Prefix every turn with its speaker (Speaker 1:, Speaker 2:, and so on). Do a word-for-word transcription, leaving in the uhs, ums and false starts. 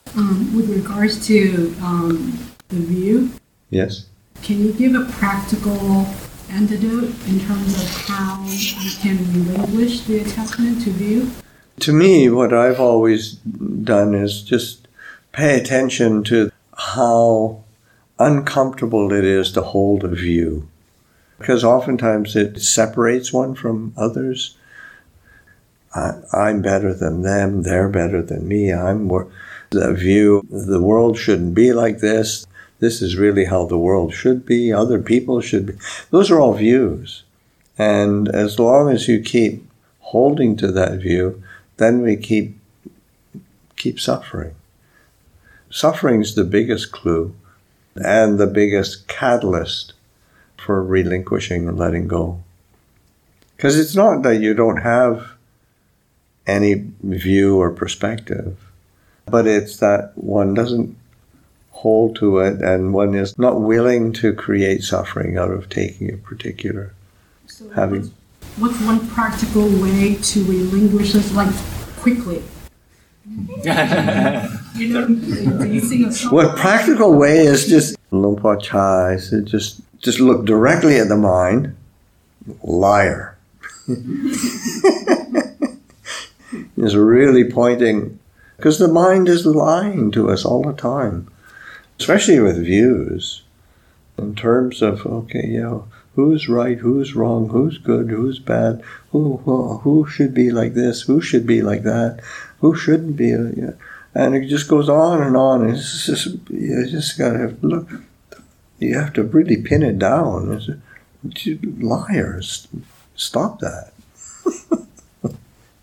Speaker 1: Um, with regards to um, the view,
Speaker 2: Yes.
Speaker 1: can you give a practical antidote in terms of how you can relinquish the attachment to view?
Speaker 2: To me, what I've always done is just pay attention to how uncomfortable it is to hold a view. Because oftentimes it separates one from others. I, I'm better than them, they're better than me, I'm more... The view, the world shouldn't be like this, this is really how the world should be, other people should be. Those are all views. And as long as you keep holding to that view, then we keep keep suffering. Suffering's the biggest clue and the biggest catalyst for relinquishing and letting go. Because it's not that you don't have any view or perspective, but it's that one doesn't hold to it and one is not willing to create suffering out of taking a particular
Speaker 1: So
Speaker 2: having.
Speaker 1: what's, what's one practical way to relinquish this, like, quickly? You know, do you sing a song?
Speaker 2: What practical way is just Lumpur Chai said, just just look directly at the mind. Liar. Is really pointing, because the mind is lying to us all the time, especially with views, in terms of, okay, you know, who's right, who's wrong, who's good, who's bad, who who, who should be like this, who should be like that, who shouldn't be, you know, and it just goes on and on. And it's just, you just got to look, you have to really pin it down. It's, liars, stop that.